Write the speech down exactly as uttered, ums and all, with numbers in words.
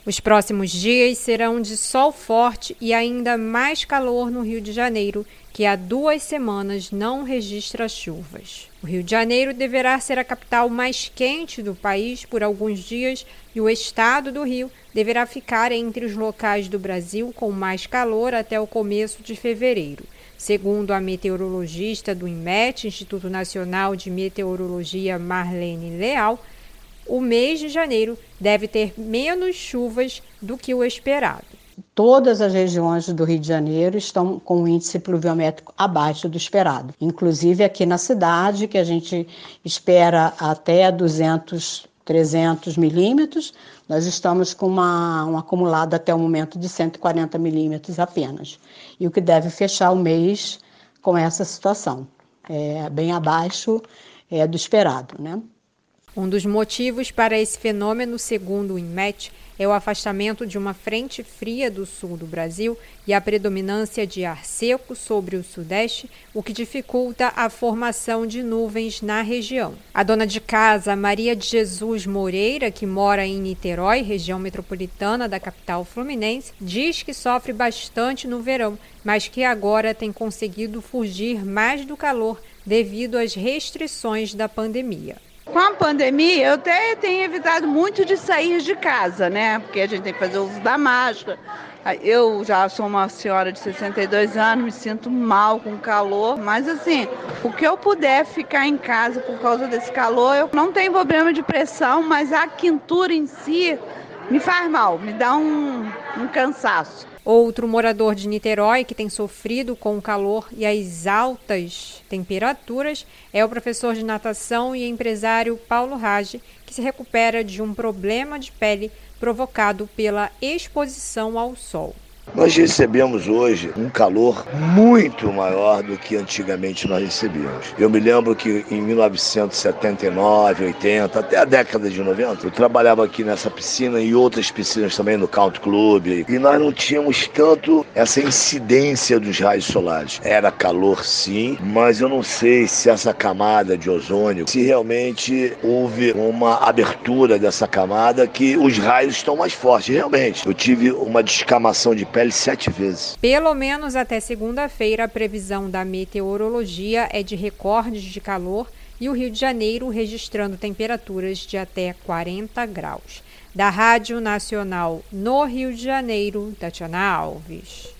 Os próximos dias serão de sol forte e ainda mais calor no Rio de Janeiro, que há duas semanas não registra chuvas. O Rio de Janeiro deverá ser a capital mais quente do país por alguns dias e o estado do Rio deverá ficar entre os locais do Brasil com mais calor até o começo de fevereiro. Segundo a meteorologista do INMET, Instituto Nacional de Meteorologia, Marlene Leal, o mês de janeiro deve ter menos chuvas do que o esperado. Todas as regiões do Rio de Janeiro estão com um índice pluviométrico abaixo do esperado. Inclusive aqui na cidade, que a gente espera até duzentos, trezentos milímetros, nós estamos com uma, um acumulado até o momento de cento e quarenta milímetros apenas. E o que deve fechar o mês com essa situação, é bem abaixo é, do esperado, né? Um dos motivos para esse fenômeno, segundo o INMET, é o afastamento de uma frente fria do sul do Brasil e a predominância de ar seco sobre o sudeste, o que dificulta a formação de nuvens na região. A dona de casa, Maria de Jesus Moreira, que mora em Niterói, região metropolitana da capital fluminense, diz que sofre bastante no verão, mas que agora tem conseguido fugir mais do calor devido às restrições da pandemia. Com a pandemia, eu até tenho evitado muito de sair de casa, né? Porque a gente tem que fazer uso da máscara. Eu já sou uma senhora de sessenta e dois anos, me sinto mal com calor, mas assim, o que eu puder ficar em casa por causa desse calor, eu não tenho problema de pressão, mas a quintura em si me faz mal, me dá um, um cansaço. Outro morador de Niterói que tem sofrido com o calor e as altas temperaturas é o professor de natação e empresário Paulo Rage, que se recupera de um problema de pele provocado pela exposição ao sol. Nós recebemos hoje um calor muito maior do que antigamente nós recebíamos. Eu me lembro que em mil novecentos e setenta e nove, oitenta, até a década de noventa, eu trabalhava aqui nessa piscina e outras piscinas também no Country Club, e nós não tínhamos tanto essa incidência dos raios solares. Era calor sim, mas eu não sei se essa camada de ozônio, se realmente houve uma abertura dessa camada que os raios estão mais fortes. Realmente, eu tive uma descamação de pele sete vezes. Pelo menos até segunda-feira, a previsão da meteorologia é de recordes de calor e o Rio de Janeiro registrando temperaturas de até quarenta graus. Da Rádio Nacional no Rio de Janeiro, Tatiana Alves.